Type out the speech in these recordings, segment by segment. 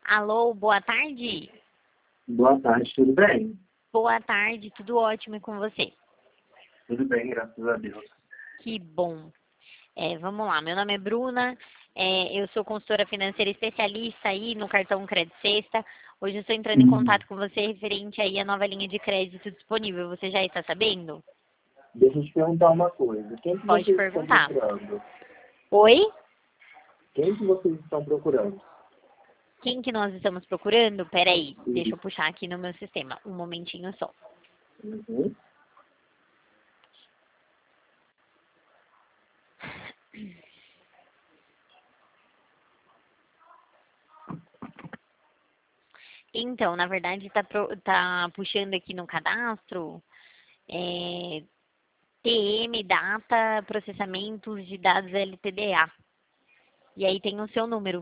Alô, boa tarde? Boa tarde, tudo bem? Boa tarde, tudo ótimo e com você? Tudo bem, graças a Deus. Que bom. Vamos lá, meu nome é Bruna, eu sou consultora financeira especialista aí no cartão Crédito Sexta. Hoje eu estou entrando em contato com você referente aí à nova linha de crédito disponível. Você já está sabendo? Deixa eu te perguntar uma coisa. Quem que Pode vocês estão perguntar. procurando? Oi? Quem que vocês estão procurando? Quem que nós estamos procurando? Peraí, deixa Sim. eu puxar aqui no meu sistema. Um momentinho só. Uhum. Então, na verdade, tá puxando aqui no cadastro TM, data, processamentos de dados LTDA. E aí tem o seu número.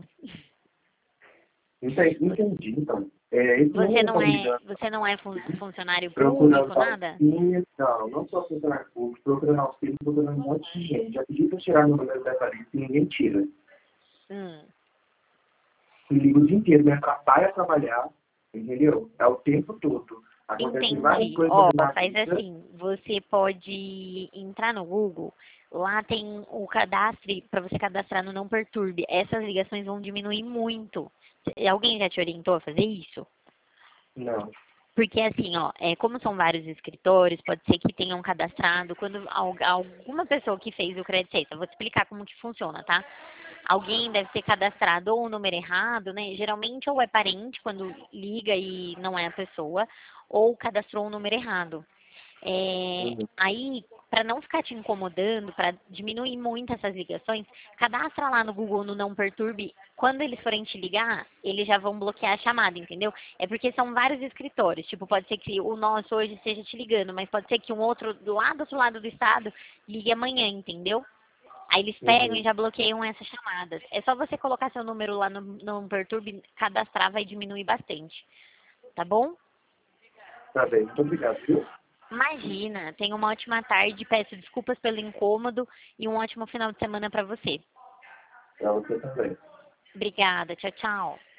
Entendi, então. Esse Você número não tá me é, ligando você não é funcionário procurando público, nada? auxílio. Não sou funcionário público, procurando auxílio, procurando um monte de gente. Já pedi para tirar meu número dessa lista e ninguém tira. Hum, Me ligo o dia inteiro, me atrapalha a trabalhar, entendeu? É o tempo todo. Acontecem várias entendi. coisas Ó, na faz vida. assim, você pode entrar no Google, lá tem o cadastre, para você cadastrar no Não Perturbe. Essas ligações vão diminuir muito. Alguém já te orientou a fazer isso? Não. Porque assim, ó, como são vários escritórios, pode ser que tenham cadastrado, quando alguma pessoa que fez o Crédito Sexta, eu vou te explicar como que funciona, tá? Alguém deve ter cadastrado ou o número errado, né? Geralmente ou é parente quando liga e não é a pessoa, ou cadastrou o número errado. Uhum. Aí, para não ficar te incomodando, para diminuir muito essas ligações, cadastra lá no Google no Não Perturbe. Quando eles forem te ligar, eles já vão bloquear a chamada, entendeu? É porque são vários escritórios. Tipo, pode ser que o nosso hoje esteja te ligando, mas pode ser que um outro do outro lado do estado ligue amanhã, entendeu? Aí eles pegam e Uhum. já bloqueiam essas chamadas. É só você colocar seu número lá no Não Perturbe, cadastrar, vai diminuir bastante. Tá bom? Tá bem, muito obrigado, viu? Imagina, tenha uma ótima tarde, peço desculpas pelo incômodo e um ótimo final de semana para você. Pra você também. Obrigada, tchau, tchau.